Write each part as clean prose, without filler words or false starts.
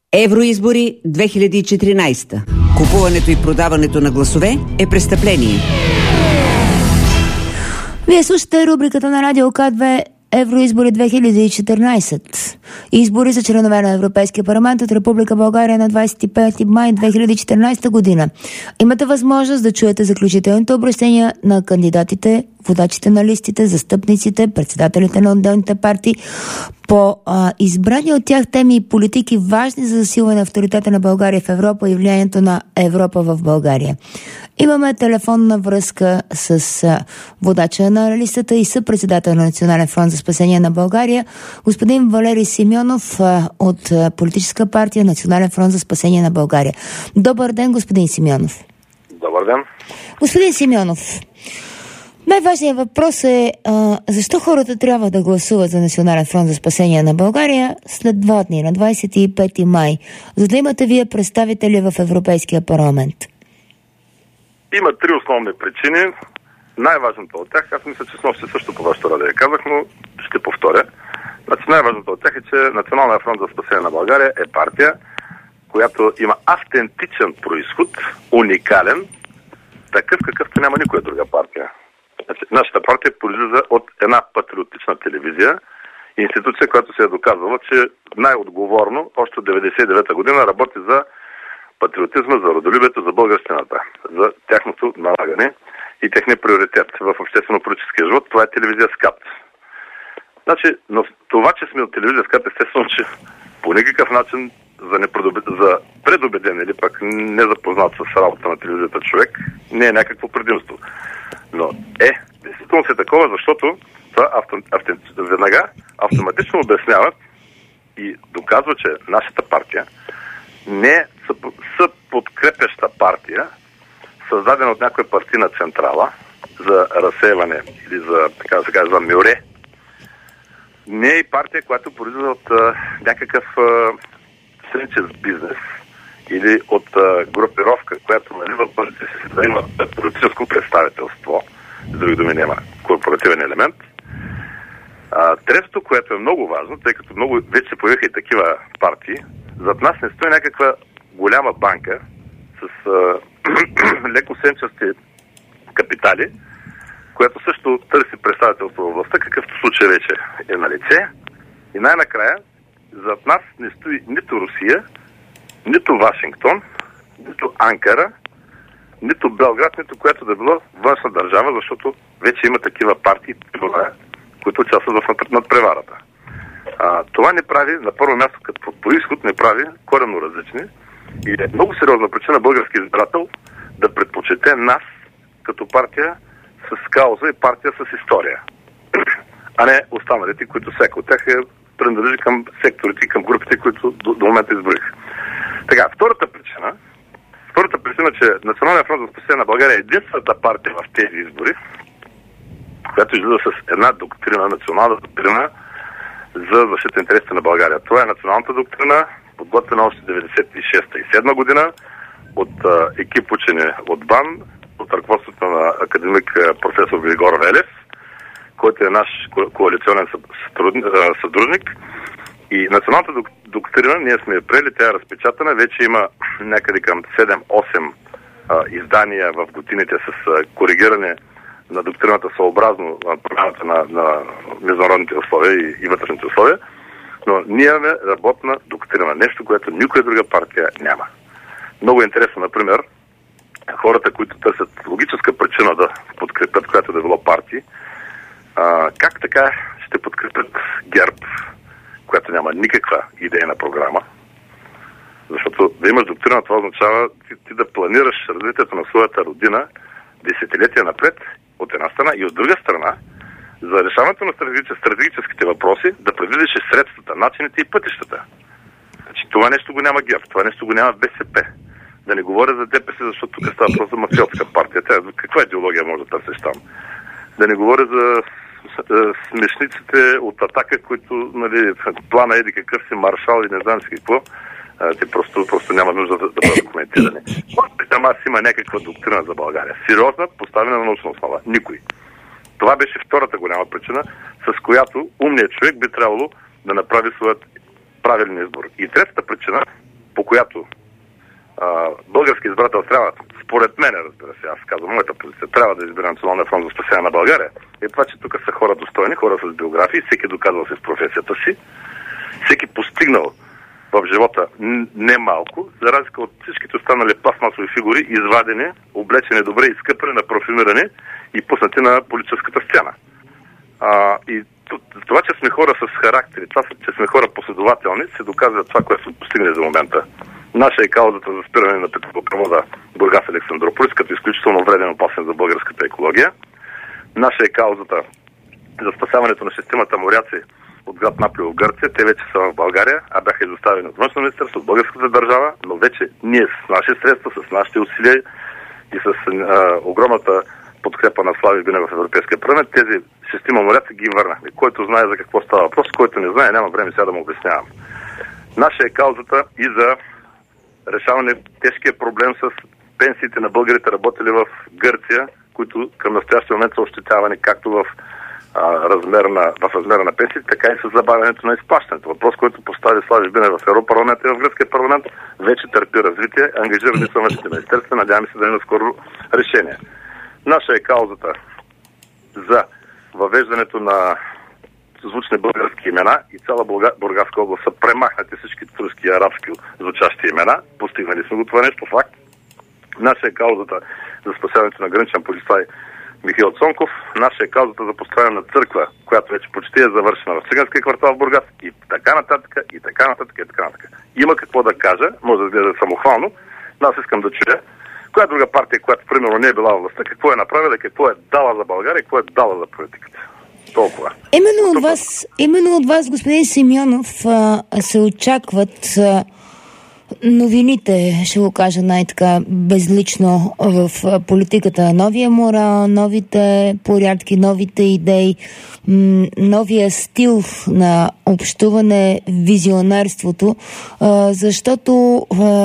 Евроизбори 2014. Купуването и продаването на гласове е престъпление. Вие слушате рубриката на Радио К2 Евроизбори 2014. Избори за членове на Европейския парламент от Република България на 25 май 2014 година. Имате възможност да чуете заключителните обръщения на кандидатите, водачите на листите, застъпниците, председателите на отделните партии по избрани от тях теми и политики, важни за засилване на авторитета на България в Европа и влиянието на Европа в България. Имаме телефонна връзка с водача на листата и съпредседател на Национален фронт за спасение на България, господин Валери Симеонов от политическа партия Национален фронт за спасение на България. Добър ден, господин Симеонов. Добър ден. Господин Симеонов, най-важният въпрос е защо хората трябва да гласуват за Национален фронт за спасение на България след 2 дни, на 25 май, за да имате вие представители в Европейския парламент? Има 3 основни причини. Най-важната от тях, аз мисля, че снощи също по вашето радио казах, но ще повторя. Значи най-важната от тях е, че Националният фронт за спасение на България е партия, която има автентичен произход, уникален, такъв какъвто няма никоя друга партия. Значи, нашата партия произлиза от една патриотична телевизия, институция, която се е доказвала, че най-отговорно, още от 1999 година работи за патриотизма, за родолюбието, за българщината, за тяхното налагане и техния приоритет в обществено-политическия живот. Това е телевизия СКАТ. Значи, но това, че сме от телевизия СКАТ, естествено, че по никакъв начин за предубеден или пък незапознат с работа на телевизията човек не е някакво предимство. Но действително се такова, защото това веднага автоматично обяснява и доказва, че нашата партия не е съподкрепяща партия, създадена от някоя партийна централа за разсейване или за, така да се каже, за мюре. Не е и партия, която произлиза от някакъв сенчес бизнес или от групировка, която налива първите си да има политическо представителство, с други думи няма корпоративен елемент. Третото, което е много важно, тъй като много вече се появиха и такива партии, зад нас не стои някаква голяма банка с леко сенчести капитали, която също търси представителство във властта, какъвто случай вече е на лице. И най-накрая, зад нас не стои нито Русия, нито Вашингтон, нито Анкара, нито Белград, нито която да било външна държава, защото вече има такива партии, които участват в надпреварата. Това не прави, на първо място, като произход, не прави коренно различни и е много сериозна причина български избирател да предпочете нас като партия с кауза и партия с история, а не останалите, които всяка от тях принадлежи към секторите и към групите, които до момента изборих. Така, втората причина, че Националният фронт за спасение на България е единствената партия в тези избори, която излиза с една доктрина, национална доктрина за защита интересите на България. Това е националната доктрина, подготвена още 96-та и 7 година от екип учени от БАН, от ръководството на академик професор Григор Велев, който е наш коалиционен съдружник. И националната доктрина, ние сме я приели, тя е разпечатана, вече има някъде към 7-8 издания в годините с коригиране на доктрината съобразно промяната на международните условия и вътрешните условия, но ние имаме работна доктрина, нещо, което никоя друга партия няма. Много интересно, например, хората, които търсят логическа причина да подкрепят, която да било партии, как така ще подкрепят ГЕРБ, която няма никаква идейна програма, защото да имаш доктрина, това означава ти да планираш развитието на своята родина десетилетия напред, от една страна, и от друга страна, за решаването на стратегическите въпроси, да предвидиш средствата, начините и пътищата. Значи, това нещо го няма ГЕРБ, това нещо го няма БСП. Да не говоря за ДПС, защото тук става просто за мафиотска партия. Каква идеология може да търсиш там? Да не говоря за смешниците от Атака, които, нали, плана еди какъв си маршал и не знам си какво, те просто няма нужда да бъдат документирани. Там аз има някаква доктрина за България. Сериозна, поставена на научна основа. Никой. Това беше втората голяма причина, с която умният човек би трябвало да направи своят правилен избор. И третата причина, която български избирател трябва, според мен, разбира се, аз казвам моята позиция, трябва да избере Националния фронт за спасение на България, е това, че тук са хора достойни, хора с биографии, всеки доказал се в професията си, всеки постигнал в живота не малко, за разлика от всичките останали пластмасови фигури, извадени, облечени добре, изкъпани, напрофилирани и пуснати на политическата сцена. И това, че сме хора с характери, това, че сме хора последователни, се доказва това, което сме постигнали за момента. Наша е каузата за спиране на петролопровода Бургас-Александрополис, като изключително вреден и опасен за българската екология. Наша е каузата за спасяването на системата моряци от град Наполи в Гърция. Те вече са в България, а бяха изоставени от външно министерство, от българската държава, но вече ние с наши средства, с нашите усилия и с огромната подкрепа на Слави Бинев в Европейския парламент, тези шестима моряци ги върнахме. Който знае за какво става въпрос, който не знае, няма време сега да му обяснявам. Наша е каузата и за решаване тежкия проблем с пенсиите на българите, работили в Гърция, които към настоящия момент са ощетявани както в размера на пенсиите, така и с забавянето на изплащането. Въпрос, който постави Слави Бинев в Европарламента и в Гръцкия парламент, вече търпи развитие. Ангажирани са външните министерства, надяваме се да има скоро решение. Наша е каузата за въвеждането на звучни български имена и цяла Бургаска област са премахнати всички турски и арабски звучащи имена. Постигнали сме го това нещо, факт. Наша е каузата за спасяването на граничен полицай Михаил Цонков. Наша е каузата за построяване на църква, която вече почти е завършена в циганския квартал в Бургас и така нататък, и така нататък, и така нататък. Има какво да кажа, може да изглежда самохвално, но аз искам да чуя коя друга партия, която примерно не е била във властта, какво е направила, какво е дала за България и какво е дала за политиката. Толкова. Именно от вас, господин Симеонов, се очакват новините, ще го кажа най-така безлично, в политиката. Новия морал, новите порядки, новите идеи, новия стил на общуване, визионерството, защото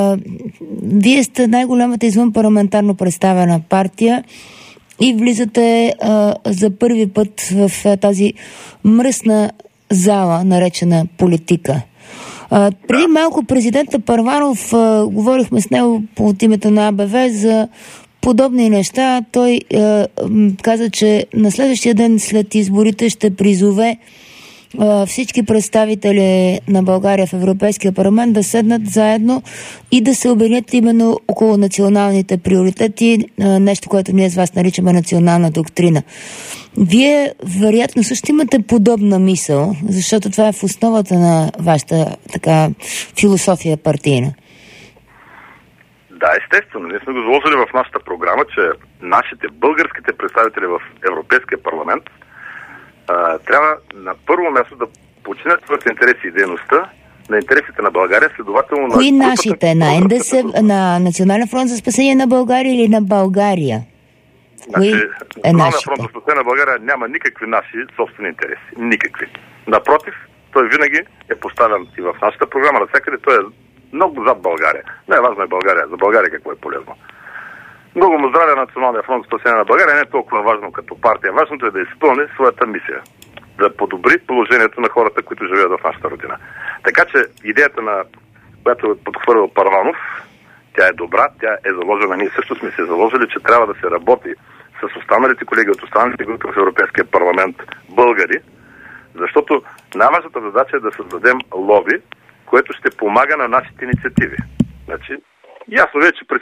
вие сте най-голямата извън парламентарно представена партия и влизате за първи път в тази мръсна зала, наречена политика. Преди малко президента Първанов, говорихме с него от името на АБВ за подобни неща. Той каза, че на следващия ден след изборите ще призове всички представители на България в Европейския парламент да седнат заедно и да се обединят именно около националните приоритети, нещо, което ние с вас наричаме национална доктрина. Вие, вероятно, също имате подобна мисъл, защото това е в основата на вашата така философия партийна. Да, естествено. Ние сме го заложили в нашата програма, че нашите българските представители в Европейския парламент трябва на първо място да починят твърдите интереси и дейността на интересите на България, следователно на... Кои нашите? На НДС, на Национален фронт за спасение на България или на България? Националният фронт за спасение на България няма никакви наши собствени интереси. Никакви. Напротив, той винаги е поставен и в нашата програма, навсякъде той е много зад България. Най-важно е България. За България какво е полезно. Много му здраве Националния фронт за спасение на България не е толкова важно като партия. Важното е да изпълни своята мисия. Да подобри положението на хората, които живеят в нашата родина. Така че идеята, която е подхвърлил Първанов, тя е добра, тя е заложена. Ние също сме се заложили, че трябва да се работи с останалите колеги от останалите групи в Европейския парламент българи, защото най-важната задача е да създадем лоби, което ще помага на нашите инициативи. Значи, ясно е, че при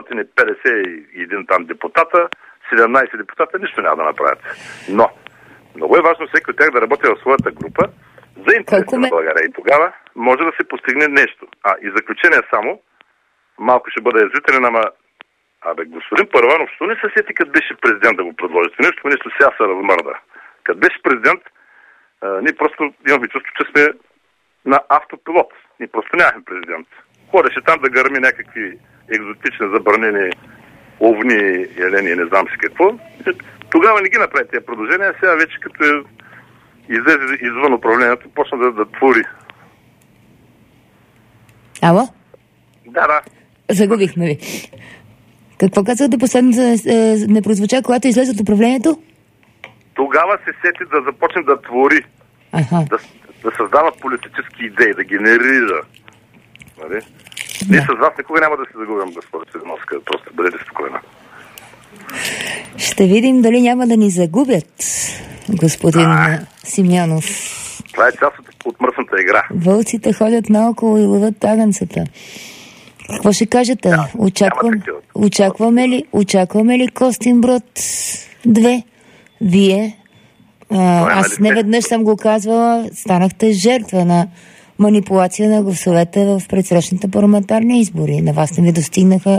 751 там депутата, 17 депутата нищо няма да направят. Но много е важно всеки от тях да работи в своята група за интересите на България. И тогава може да се постигне нещо. И заключение само, малко ще бъде язвителен, ама господин Първанов, що не се сети, като беше президент да го предложите? Нещо сега се размърда. Като беше президент, ние просто имахме чувство, че сме на автопилот. Ние просто нямахме президент. Ходеше там да гърми някакви екзотични забранени овни, елени, не знам си какво. Тогава не ги направи тези предложения, а сега вече като излезе извън управлението, почна да твори. Ало? Да. Загубихме ви. Какво казвате последното не прозвуча, когато излезе от управлението? Тогава се сети да започне да твори. Да създава политически идеи, да генерира. Нали? Ние с вас никога няма да се загубим, госпожа Сиденовска. Просто бъдете спокойна. Ще видим дали няма да ни загубят, господин Симеонов. Това е част от мръсната игра. Вълците ходят наоколо и ловят агънцата. Какво ще кажете? Очакваме ли Костинброд 2? Вие? Аз неведнъж съм го казвала, станахте жертва на манипулация на гласовете в предсрочните парламентарни избори. На вас не ви достигнаха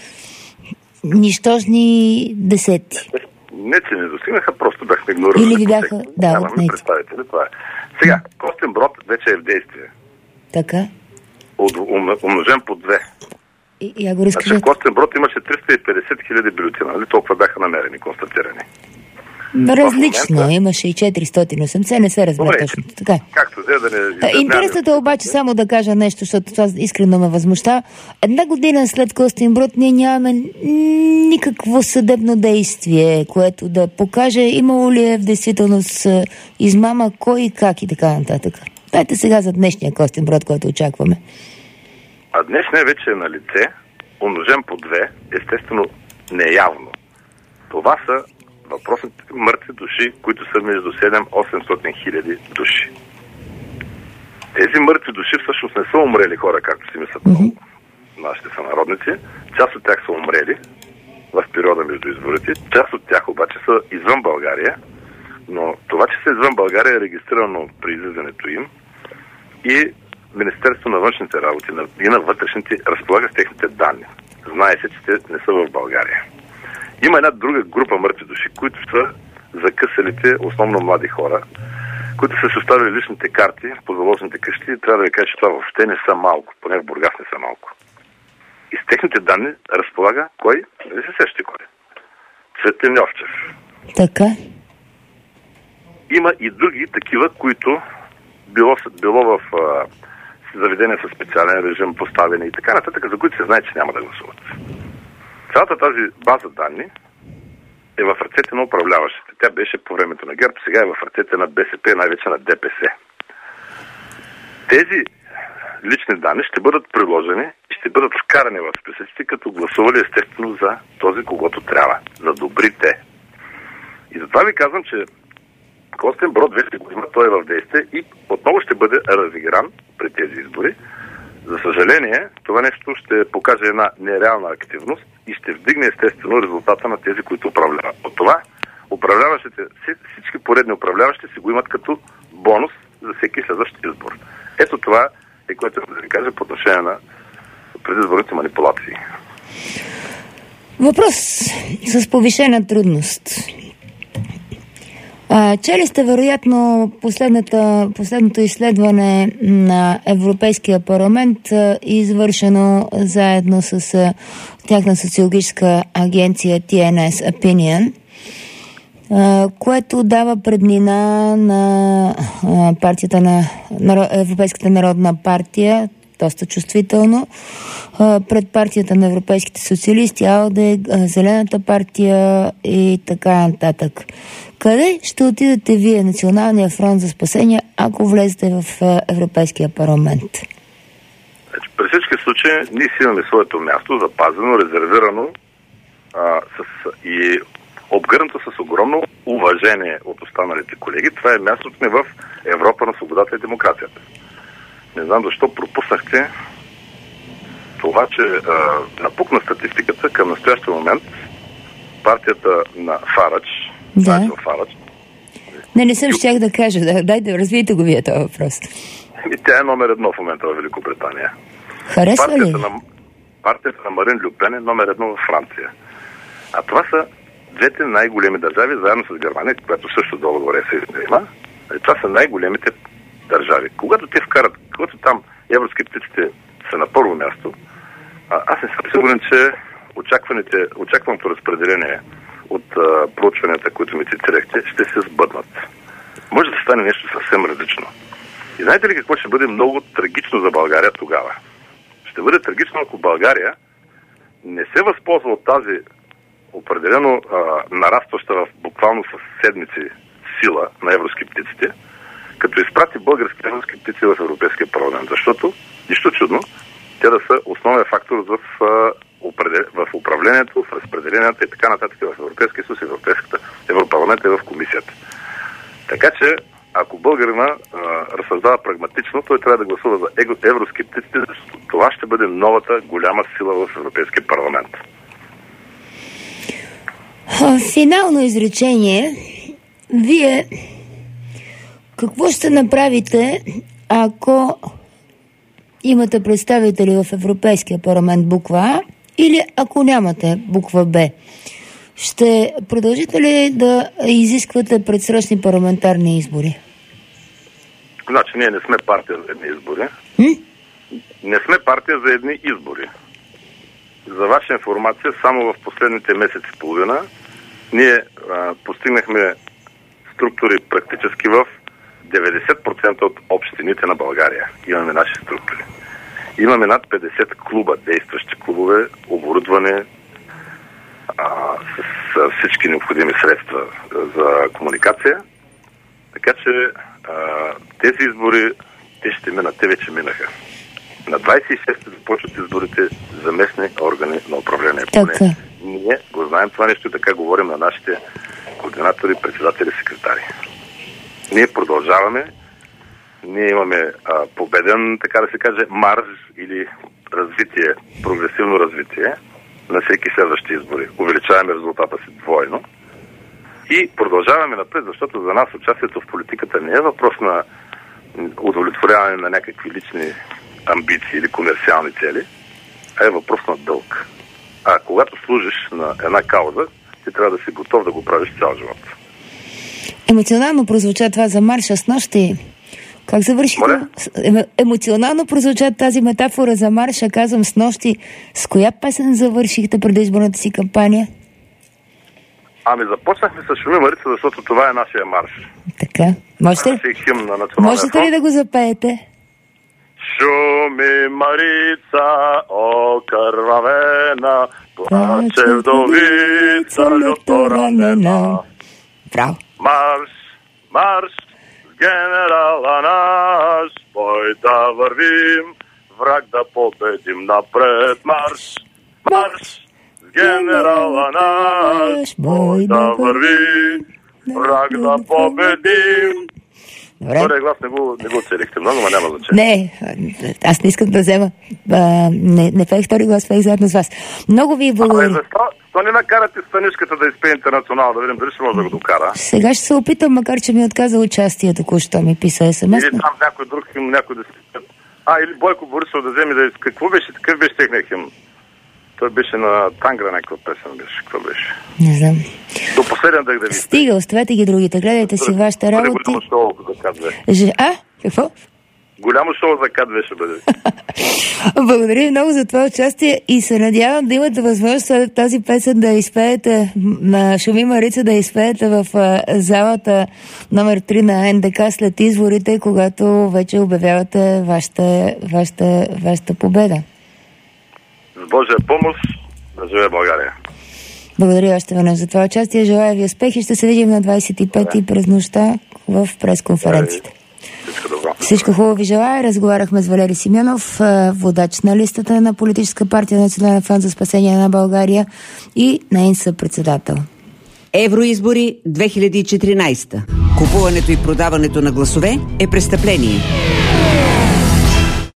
нищожни десети. Не, че не достигнаха, просто бяхме игнорирали. Или ви бяха... Да, представители, това е. Сега, Костинброд вече е в действие. Така? Умножен по 2. Я го разкажете. Значи, Костинброд имаше 350 хиляди бюлетина, нали? Толкова бяха намерени, констатирани. Различно, момента... имаше и 480, не се разбира точно. Така. Както да не... Интересното е обаче само да кажа нещо, защото това искрено ме възмущава. Една година след Костинброд ние нямаме никакво съдебно действие, което да покаже имало ли е в действителност измама, кой и как и така нататък. Дайте сега за днешния Костинброд, който очакваме. А днешния вече е на лице, умножен по 2, естествено неявно. Това са въпросните мъртви души, които са между 7-800 хиляди души. Тези мъртви души всъщност не са умрели хора, както си мислят много нашите сънародници. Част от тях са умрели в периода между изборите. Част от тях обаче са извън България, но това, че са извън България е регистрирано при излизането им и Министерството на външните работи и на вътрешните разполага с техните данни. Знае се, че те не са в България. Има една друга група мъртви души, които са закъсалите, основно млади хора, които са съставили личните карти по заложените къщи. Трябва да ви кажа, че това въобще не са малко, поне в Бургас не са малко. И с техните данни разполага кой? Дали се сещате кой? Цветлин Йовчев. Така. Има и други такива, които било в заведения със специален режим, поставени и така нататък, за които се знае, че няма да гласуват. Цялата тази база данни е в ръцете на управляващите. Тя беше по времето на ГЕРБ, сега е в ръцете на БСП, най-вече на ДПС. Тези лични данни ще бъдат приложени и ще бъдат вкарани в списъците, като гласували естествено за този, когото трябва, за добрите. И затова ви казвам, че Костинброд вече го има, той е в действие и отново ще бъде разигран при тези избори. За съжаление, това нещо ще покаже една нереална активност и ще вдигне естествено резултата на тези, които управляват. От това управляващите, всички поредни управляващи си го имат като бонус за всеки следващ избор. Ето това е, което да ви кажа по отношение на предизборните манипулации. Въпрос с повишена трудност. Чели сте вероятно последното изследване на Европейския парламент, извършено заедно с тяхна социологическа агенция TNS Opinion, което дава преднина на партията на Европейската народна партия, доста чувствително, пред партията на европейските социалисти, АЛДЕ, Зелената партия и така нататък. Къде ще отидете вие, Националния фронт за спасение, ако влезете в Европейския парламент? При всички случаи ние си имаме своето място, запазено, резервирано и обгърнато с огромно уважение от останалите колеги. Това е мястото ни в Европа на свободата и демокрацията. Не знам защо пропуснахте това, че напукна статистиката към настоящия момент партията на Фарадж. Да. Не съм щях да кажа. Дайте, развийте го вие този въпрос. Тя е номер 1 в момента в Великобритания. Харесва ли? Партията на Марин Лю Пен е номер 1 в Франция. А това са двете най-големи държави, заедно с Германия, която също долу горе се има. Това са най-големите държави. Когато те вкарат, когато там евроскептиците са на първо място, аз не съм сигурен, че очакваното разпределение от проучванията, които ми цитирахте, ще се сбъднат. Може да стане нещо съвсем различно. И знаете ли какво ще бъде много трагично за България тогава? Ще бъде трагично, ако България не се възползва от тази определено нарастваща буквално с седмици сила на евроскептиците, като изпрати български евроскептици в Европейския парламент. Защото, нищо чудно, те да са основен фактор в управлението, в разпределенията и така нататък в Европейския съюз, Европарламента и в комисията. Така че, ако българина разсъждава прагматично, той трябва да гласува за евроскептиците, защото това ще бъде новата голяма сила в Европейския парламент. Финално изречение. Вие какво ще направите, ако имате представители в Европейския парламент буква А или ако нямате буква Б? Ще продължите ли да изисквате предсрочни парламентарни избори? Значи ние не сме партия за едни избори. Не сме партия за едни избори. За ваша информация, само в последните месеци и половина ние постигнахме структури практически в 90% от общините на България. Имаме наши структури. Имаме над 50 клуба, действащи клубове, оборудване с всички необходими средства за комуникация. Така че тези избори, те ще минат, те вече минаха. На 26 започват изборите за местни органи на управление. Поне ние го знаем това нещо и така говорим на нашите координатори, председатели, секретари. Ние продължаваме. Ние имаме победен, така да се каже, марш или развитие, прогресивно развитие на всеки следващи избори. Увеличаваме резултата си двойно. И продължаваме напред, защото за нас участието в политиката не е въпрос на удовлетворяване на някакви лични амбиции или комерциални цели, а е въпрос на дълг. А когато служиш на една кауза, ти трябва да си готов да го правиш цял живот. Емоционално прозвуча това за марша с нощи. Как завършихте? Емоционално прозвуча тази метафора за марша, казвам с нощи. С коя песен завършихте предизборната си кампания? Започнахме с Шуми Марица, защото това е нашия марш. Така. Можете ли да го запеете? Шуми Марица, окървавена, плаче вдовица, люто ранена. Браво. Марш, марш, с генерала наш, бой да вървим, враг да победим напред. Марш, марш, с генерала наш, бой да вървим, враг да победим. Добре, глас не го целихте много, но няма значение. Не, аз не искам да взема. Не пех втори глас, пех заедно с вас. Много ви благодаря. Защо не накарате Станишката да изпее Интернационал, да видим дали ще може да го докара? Сега ще се опитам, макар че ми отказа участие, току-що ми писа СМС. Или там някой друг хим, някой да си... или Бойко Борисов да вземе да... Какво беше? Такъв беше техния хим. Той беше на Тангра, някаква песен беше. Какво беше? Не знам. До последен дъх да ви... Стига, оставете ги другите. Гледайте си вашите работи. Голямо шоу за КАТ-2. Какво? Голямо шоу за КАТ-2 ще бъде. Благодаря ви много за това участие и се надявам да имате възможност тази песен да изпеете на Шуми Марица, да изпеете в залата номер 3 на НДК след изборите, когато вече обявявате вашата победа. С Божия помощ да живее България. Благодаря още веднъж за това участие. Желая ви успех и ще се видим на 25-ти през нощта в пресконференцията. Всичко хубаво ви желая. Разговаряхме с Валери Симеонов, водач на листата на Политическа партия Национален фонд за спасение на България и нейн съпредседател. Евроизбори 2014. Купуването и продаването на гласове е престъпление.